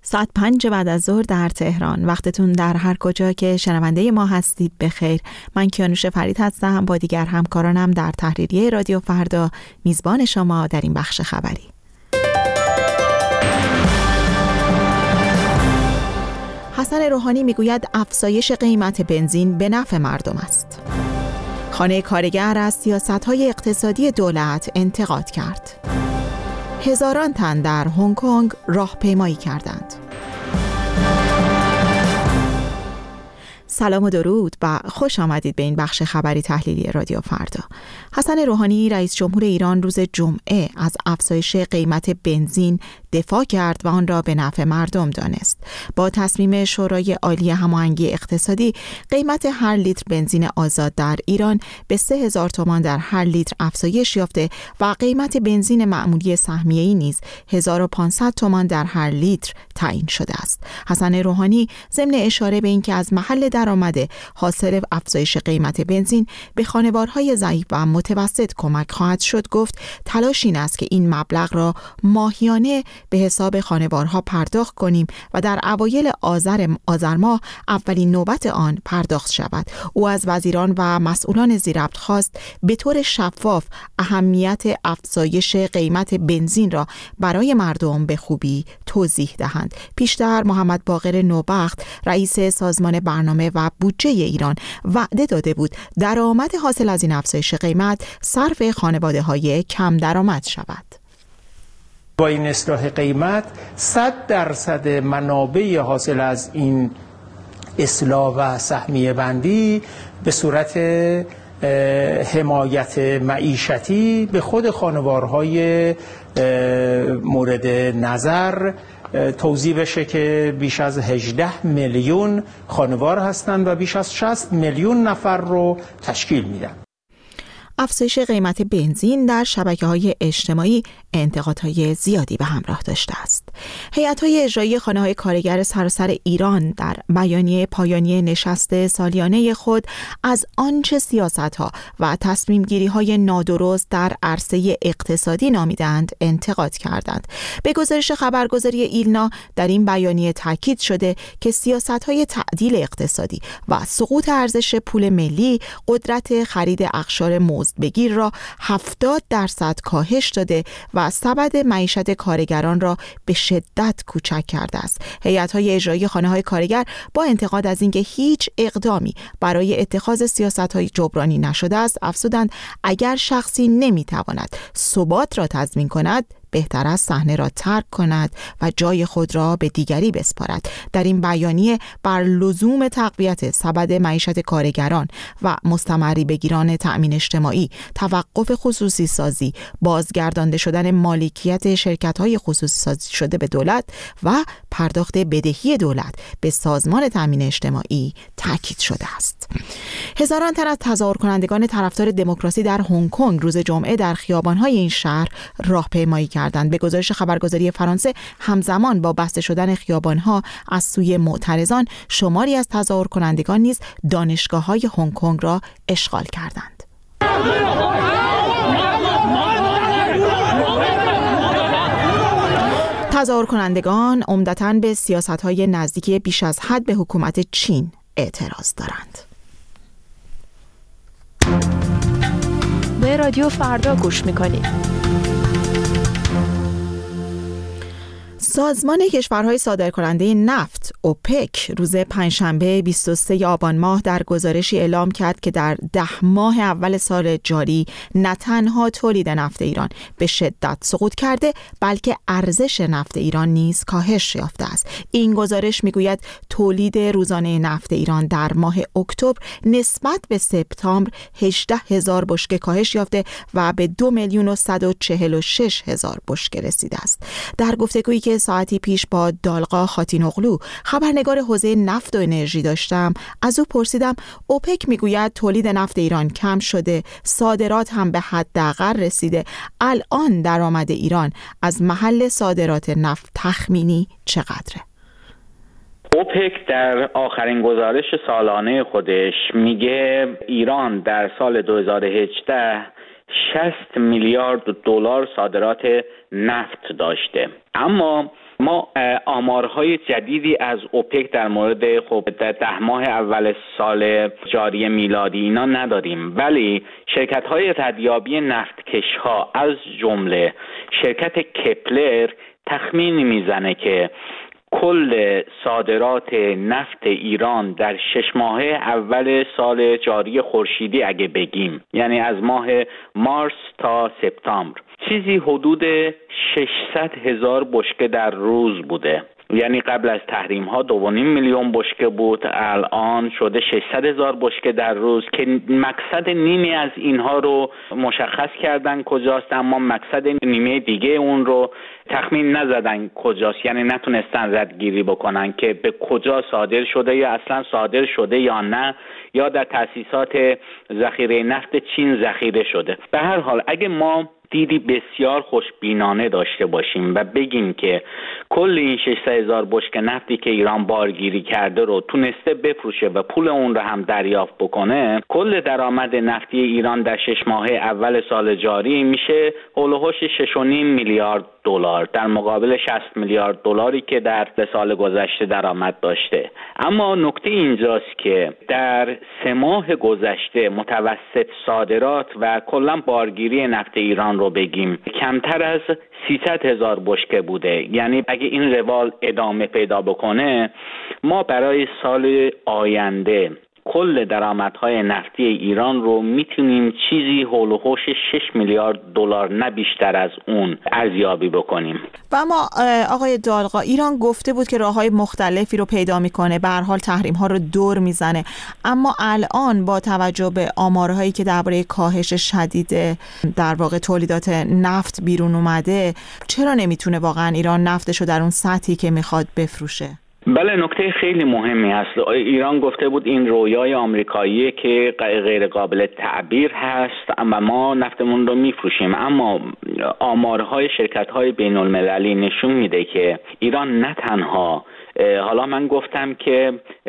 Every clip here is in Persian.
ساعت 5 بعد از ظهر در تهران. وقتتون در هر کجا که شنونده ما هستید بخیر. من کیانوش فرید هستم، با دیگر همکارانم در تحریریه رادیو فردا میزبان شما در این بخش خبری. حسن روحانی میگوید افزایش قیمت بنزین به نفع مردم است. خانه کارگر از سیاست‌های اقتصادی دولت انتقاد کرد. هزاران تن در هنگ کنگ راهپیمایی کردند. سلام و درود و خوش آمدید به این بخش خبری تحلیلی رادیو فردا. حسن روحانی رئیس جمهور ایران روز جمعه از افزایش قیمت بنزین دفاع کرد و آن را به نفع مردم دانست. با تصمیم شورای عالی هماهنگی اقتصادی قیمت هر لیتر بنزین آزاد در ایران به 3000 تومان در هر لیتر افزایش یافته و قیمت بنزین معمولی سهمیه‌ای نیز 1500 تومان در هر لیتر تعیین شده است. حسن روحانی ضمن اشاره به اینکه از محل درآمد حاصل افزایش قیمت بنزین به خانوارهای ضعیف و متوسط کمک خواهد شد گفت تلاش این است که این مبلغ را ماهیانه به حساب خانوارها پرداخت کنیم و در اوایل آذر ماه اولین نوبت آن پرداخت شود. او از وزیران و مسئولان زیربط خواست به طور شفاف اهمیت افزایش قیمت بنزین را برای مردم به خوبی توضیح دهند. پیشتر محمد باقر نوبخت رئیس سازمان برنامه و بودجه ایران وعده داده بود درآمد حاصل از این افزایش قیمت صرف خانواده‌های کم درآمد شود. با این اصلاح قیمت 100% منابع حاصل از این اصلاح و سهمیه بندی به صورت حمایت معیشتی به خود خانوارهای مورد نظر توزیع بشه که بیش از 18 میلیون خانوار هستند و بیش از 60 میلیون نفر رو تشکیل میدن. افزایش قیمت بنزین در شبکه‌های اجتماعی انتقادهای زیادی به همراه داشته است. هیئت‌های اجرایی خانه‌های کارگر سراسر ایران در بیانیه پایانی نشست سالیانه خود از آنچه سیاست‌ها و تصمیم‌گیری‌های نادرست در عرصه اقتصادی نامیدند انتقاد کردند. به گزارش خبرگزاری ایلنا در این بیانیه تاکید شده که سیاست‌های تعدیل اقتصادی و سقوط ارزش پول ملی قدرت خرید اقشار مزدبگیر را 70% کاهش داده و سبد معیشت کارگران را به شدت کوچک کرده است. هیئت‌های اجرایی خانه‌های کارگر با انتقاد از اینکه هیچ اقدامی برای اتخاذ سیاست‌های جبرانی نشده است افزودند اگر شخصی نمی‌تواند ثبات را تضمین کند بهتر است صحنه را ترک کند و جای خود را به دیگری بسپارد. در این بیانیه بر لزوم تقویت سبد معیشت کارگران و مستمری بگیران تأمین اجتماعی، توقف خصوصی سازی، بازگردانده شدن مالکیت شرکت‌های خصوصی سازی شده به دولت و پرداخت بدهی دولت به سازمان تأمین اجتماعی تاکید شده است. هزاران تن از تظاهر کنندگان طرفدار دموکراسی در هنگ کنگ روز جمعه در خیابان‌های این شهر راهپیمایی کردند. به گزارش خبرگزاری فرانسه همزمان با بسته شدن خیابان‌ها از سوی معترضان شماری از تظاهر کنندگان نیز دانشگاه‌های هنگ کنگ را اشغال کردند. تظاهر کنندگان عمدتاً به سیاست‌های نزدیکی بیش از حد به حکومت چین اعتراض دارند. به رادیو فردا گوش می‌کنید. سازمان کشورهای صادرکننده نفت اوپک روز پنجشنبه 23 آبان ماه در گزارشی اعلام کرد که در 10 ماه اول سال جاری نه تنها تولید نفت ایران به شدت سقوط کرده بلکه ارزش نفت ایران نیز کاهش یافته است. این گزارش میگوید تولید روزانه نفت ایران در ماه اکتبر نسبت به سپتامبر 18,000 بشکه کاهش یافته و به 2,146,000 بشکه رسیده است. در گفتگویی که ساعتی پیش با دالقا خاتینوغلو خبرنگار حوزه نفت و انرژی داشتم از او پرسیدم اوپک میگوید تولید نفت ایران کم شده، صادرات هم به حداقل رسیده، الان درآمد ایران از محل صادرات نفت تخمینی چقدره؟ اوپک در آخرین گزارش سالانه خودش میگه ایران در سال 2018 60 میلیارد دلار صادرات نفت داشته، اما ما آمارهای جدیدی از اوپک در مورد در 10 ماه اول سال جاری میلادی اینا نداریم، ولی شرکت‌های ردیابی نفتکش‌ها از جمله شرکت کپلر تخمین میزنه که کل صادرات نفت ایران در 6 ماه اول سال جاری خورشیدی اگه بگیم، یعنی از ماه مارس تا سپتامبر، چیزی حدود 600,000 بشکه در روز بوده. یعنی قبل از تحریم ها 2.5 میلیون بشکه بود، الان شده 600,000 بشکه در روز که مقصد نیمی از اینها رو مشخص کردن کجاست، اما مقصد نیمه دیگه اون رو تخمین نزدن کجاست، یعنی نتونستن ردگیری بکنن که به کجا صادر شده یا اصلا صادر شده یا نه، یا در تأسیسات ذخیره نفت چین ذخیره شده. به هر حال اگه ما دیدی بسیار خوشبینانه داشته باشیم و بگیم که کل این 600,000 بشکه نفتی که ایران بارگیری کرده رو تونسته بفروشه و پول اون رو هم دریافت بکنه، کل درآمد نفتی ایران در 6 ماه اول سال جاری میشه هولوش 6.5 میلیارد دلار در مقابل 60 میلیارد دلاری که در سال گذشته درآمد داشته. اما نکته اینجاست که در 3 ماه گذشته متوسط صادرات و کلا بارگیری نفت ایران رو بگیم کمتر از 300,000 بشکه بوده. یعنی اگه این روال ادامه پیدا بکنه، ما برای سال آینده کل درآمدهای نفتی ایران رو میتونیم چیزی هولوش 6 میلیارد دلار نه بیشتر از اون ارزیابی بکنیم. و اما آقای دالقا، ایران گفته بود که راههای مختلفی رو پیدا میکنه، به هر حال تحریم ها رو دور میزنه، اما الان با توجه به آمارهایی که درباره کاهش شدید در واقع تولیدات نفت بیرون اومده، چرا نمیتونه واقعا ایران نفتش رو در اون سطحی که میخواد بفروشه؟ بله، نکته خیلی مهمی هست. ایران گفته بود این رویای آمریکاییه که غیر قابل تعبیر هست و ما نفتمون رو میفروشیم، اما آمارهای شرکت‌های بین‌المللی نشون میده که ایران نه تنها، حالا من گفتم که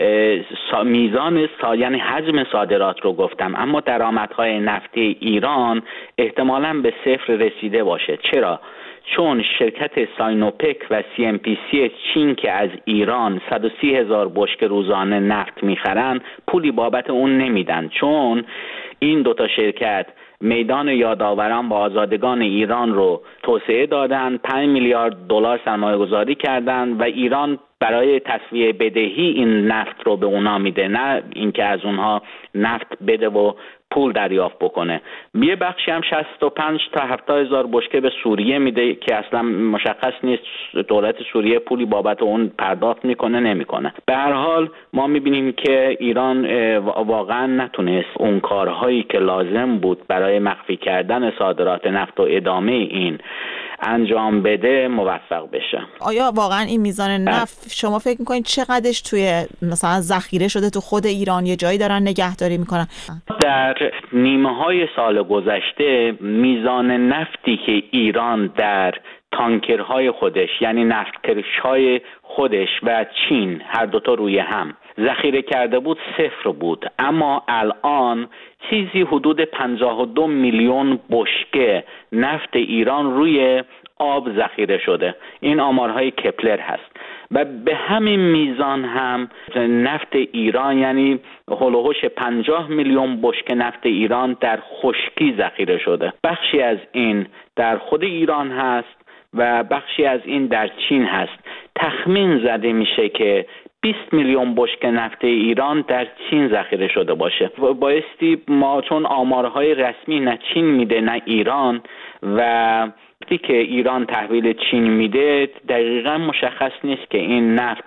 میزان یعنی حجم صادرات رو گفتم، اما درآمدهای نفتی ایران احتمالاً به 0 رسیده باشه. چرا؟ چون شرکت ساینوپک و CNPC چین که از ایران 130,000 بشکه روزانه نفت میخرن، پولی بابت اون نمیدن، چون این دوتا شرکت میدان یادآوران با آزادگان ایران رو توسعه دادن، 5 میلیارد دلار سرمایه گذاری کردن و ایران برای تسویه بدهی این نفت رو به اونا میده، نه اینکه از اونها نفت بده و پول دریافت بکنه. یه بخشی هم 65 تا 70,000 بشکه به سوریه میده که اصلا مشخص نیست دولت سوریه پولی بابت اون پرداخت میکنه نمیکنه. به هر حال ما میبینیم که ایران واقعا نتونست اون کارهایی که لازم بود برای مخفی کردن صادرات نفت و ادامه این انجام بده موفق بشه. آیا واقعا این میزان نفت شما فکر میکنید چقدرش توی مثلا ذخیره شده تو خود ایران، یه جایی دارن نگهداری میکنن؟ در نیمه های سال گذشته میزان نفتی که ایران در تانکرهای خودش، یعنی نفتکش‌های خودش و چین هر دوتا روی هم ذخیره کرده بود 0 بود، اما الان چیزی حدود 52 میلیون بشکه نفت ایران روی آب ذخیره شده. این آمارهای کپلر هست و به همین میزان هم نفت ایران، یعنی هولوش 50 میلیون بشکه نفت ایران در خشکی ذخیره شده. بخشی از این در خود ایران هست و بخشی از این در چین هست. تخمین زده میشه که 20 میلیون بشکه نفت ایران در چین ذخیره شده باشه. بایستی ما، چون آمارهای رسمی نه چین میده نه ایران، و وقتی که ایران تحویل چین میده دقیقا مشخص نیست که این نفت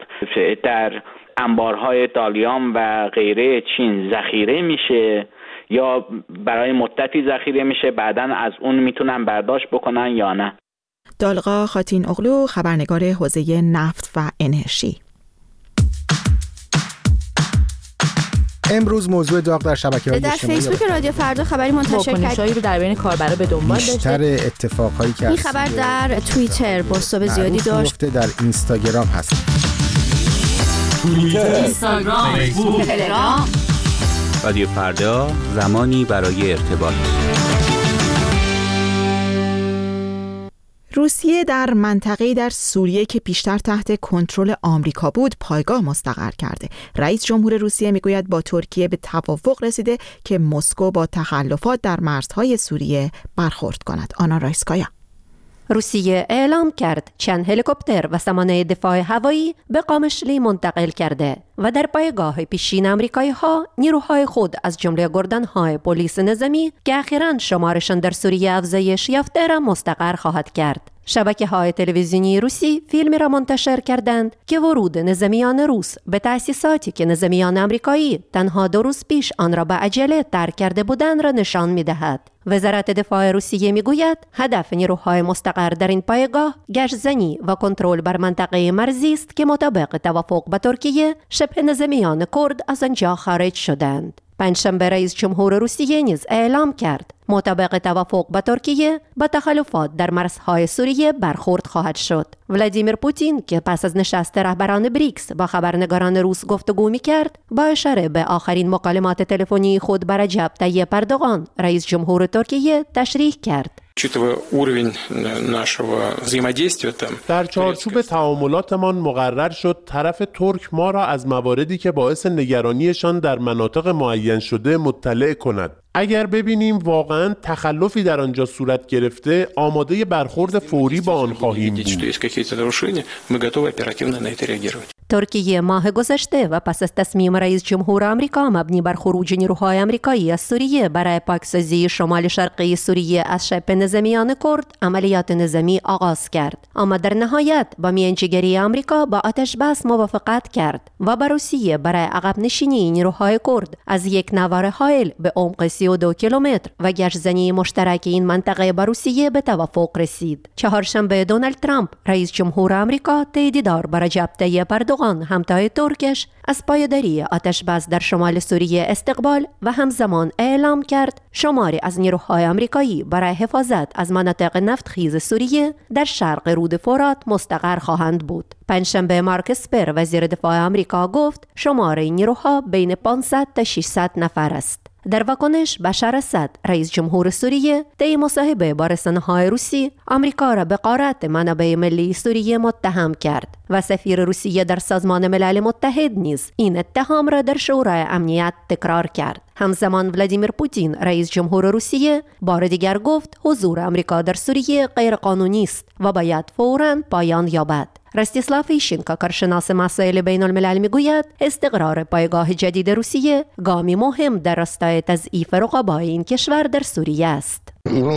در انبارهای دالیام و غیره چین ذخیره میشه یا برای مدتی ذخیره میشه، بعداً از اون میتونن برداشت بکنن یا نه. دالقا خاتین اغلو، خبرنگار حوزه نفت و انرژی. امروز موضوع داغ در شبکه‌های اجتماعی در فیسبوک رادیو فردا خبری منتشر کرد رو در بین کاربرا به دنبال داشته. بیشتر اتفاقهایی که این خبر در توییتر بازتاب زیادی داشت، در اینستاگرام هست. توییتر، اینستاگرام، فیسبوک، تلگرام. رادیو فردا، زمانی برای ارتباط. روسیه در منطقه‌ای در سوریه که پیشتر تحت کنترل آمریکا بود پایگاه مستقر کرده. رئیس جمهور روسیه میگوید با ترکیه به توافق رسیده که مسکو با تخلفات در مرزهای سوریه برخورد کند. آنا رایسکایا. روسیه اعلام کرد چند هلیکوپتر و سامانه دفاع هوایی به قامشلی منتقل کرده و در پایگاه پیشین آمریکایی‌ها نیروهای خود از جمله گردن‌های پلیس نظامی که اخیراً شمارشان در سوریه افزایش یافته را مستقر خواهد کرد. شبکه‌های تلویزیونی روسی فیلمی را منتشر کردند که ورود نظامیان روس به تأسیساتی که نظامیان آمریکایی تنها 2 روز پیش آن را به عجله ترک کرده بودند را نشان می‌دهد. وزارت دفاع روسیه میگوید هدف نیروهای مستقر در این پایگاه گشت‌زنی و کنترل بر منطقه مرزی است که مطابق توافق با ترکیه شبه نظامیان کرد از آنجا خارج شدند. پنجشنبه رئیس جمهور روسیه نیز اعلام کرد مطابق توافق با ترکیه با تخلفات در مرزهای سوریه برخورد خواهد شد. ولادیمیر پوتین که پس از نشست رهبران بریکس با خبرنگاران روس گفتگو می‌کرد، با اشاره به آخرین مکالمات تلفنی خود با رجب طیب اردوغان رئیس جمهور ترکیه تشریح کرد. در چارچوب تعاملاتمان مقرر شد طرف ترک ما را از مواردی که باعث نگرانیشان در مناطق معین شده مطلع کند. اگر ببینیم واقعاً تخلفی در آنجا صورت گرفته، آماده برخورد فوری با آن خواهیم بود. ترکیه ماه گذشته و پس از تصمیم رئیس جمهور آمریکا مبنی بر خروج نیروهای آمریکایی از سوریه برای پاکسازی شمال شرقی سوریه از شبه نظامیان کرد عملیات نظامی آغاز کرد، اما در نهایت با میانجیگری آمریکا با آتش بس موافقت کرد و با روسیه برای عقب نشینی نیروهای کرد از یک نوار هایل به عمق 32 کیلومتر و گشت‌زنی مشترک این منطقه با روسیه به توافق رسید. چهارشنبه دونالد ترامپ رئیس جمهور آمریکا طی دیدار با رجب طیب اردوغان همتای ترکش از پایداری آتش بس در شمال سوریه استقبال و همزمان اعلام کرد شماری از نیروهای آمریکایی برای حفاظت از مناطق نفتخیز سوریه در شرق رود فرات مستقر خواهند بود. پنجشنبه مارک اسپر وزیر دفاع آمریکا گفت شماره نیروها بین 500 تا 600 نفر است. در واکنش بشار اسد رئیس جمهور سوریه طی مصاحبه با رسانه‌های روسی آمریکا را به غارت منابع ملی سوریه متهم کرد و سفیر روسیه در سازمان ملل متحد نیز این اتهام را در شورای امنیت تکرار کرد. همزمان ولادیمیر پوتین رئیس جمهور روسیه بار دیگر گفت حضور آمریکا در سوریه غیرقانونی است و باید فوراً پایان یابد. رستیسلاو ایشینکا کارشناس مسائل بین الملل میگوید استقرار پایگاه جدید روسیه گامی مهم در راستای تضعیف رقبای این کشور در سوریه است. این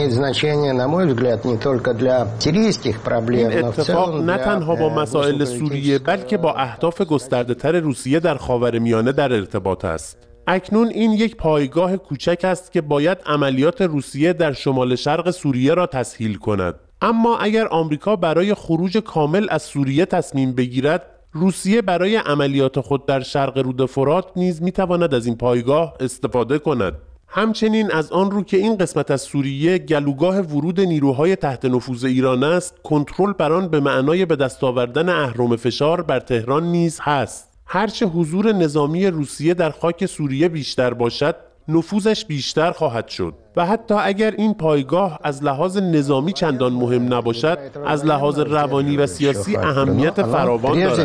اتفاق نه تنها با مسائل سوریه بلکه با اهداف گسترده‌تر روسیه در خاورمیانه در ارتباط است. اکنون این یک پایگاه کوچک است که باید عملیات روسیه در شمال شرق سوریه را تسهیل کند. اما اگر آمریکا برای خروج کامل از سوریه تصمیم بگیرد، روسیه برای عملیات خود در شرق رود فرات نیز میتواند از این پایگاه استفاده کند. همچنین از آن رو که این قسمت از سوریه گلوگاه ورود نیروهای تحت نفوذ ایران است، کنترل بر آن به معنای به دست آوردن اهرم فشار بر تهران نیز هست. هرچه حضور نظامی روسیه در خاک سوریه بیشتر باشد، نفوذش بیشتر خواهد شد و حتی اگر این پایگاه از لحاظ نظامی چندان مهم نباشد، از لحاظ روانی و سیاسی اهمیت فراوان دارد.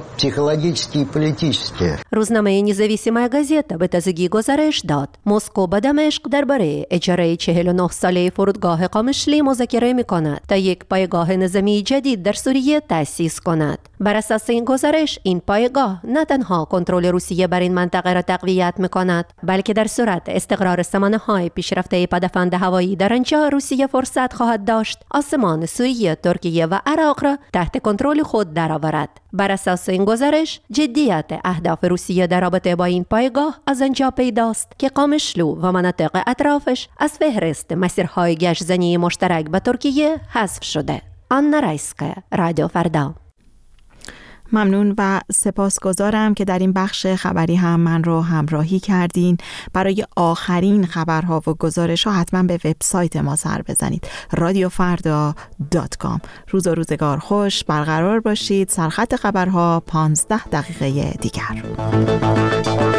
روزنامه نزاویسیمای گازета به تازگی گزارش داد مسکو با دمشق درباره اجاره 49 ساله فرودگاه قامشلی مذاکره می‌کند تا یک پایگاه نظامی جدید در سوریه تأسیس کند. بر اساس این گزارش این پایگاه نه تنها کنترل روسیه بر این منطقه را تقویت می‌کند، بلکه در صورت استقرار سامانه‌های پیشرفته پدافند هوایی در آنجا روسیه فرصت خواهد داشت آسمان سوریه، ترکیه و عراق را تحت کنترل خود درآورد. بر اساس این گزارش جدیت اهداف روسیه در رابطه با این پایگاه از آنجا پیداست که قامشلو و مناطق اطرافش از فهرست مسیرهای گشت‌زنی مشترک با ترکیه حذف شده. آنا رایسکایا، رادیو فردا. ممنون و سپاسگزارم که در این بخش خبری هم من رو همراهی کردین. برای آخرین خبرها و گزارش‌ها حتما به وبسایت ما سر بزنید radiofarda.com. روز و روزگار خوش، برقرار باشید. سرخط خبرها 15 دقیقه دیگر.